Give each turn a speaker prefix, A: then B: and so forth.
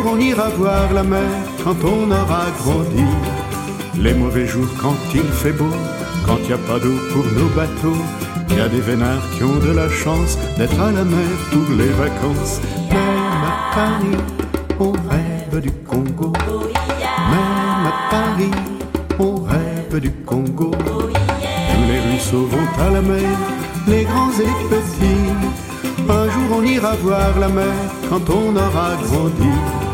A: jour on ira voir la mer quand on aura grandi. Les mauvais jours quand il fait beau, quand il n'y a pas d'eau pour nos bateaux. Il y a des vénards qui ont de la chance d'être à la mer pour les vacances. Même à Paris, on rêve du Congo. Même à Paris, on rêve du Congo. Tous les ruisseaux vont à la mer, les grands et les petits. Un jour on ira voir la mer quand on aura grandi.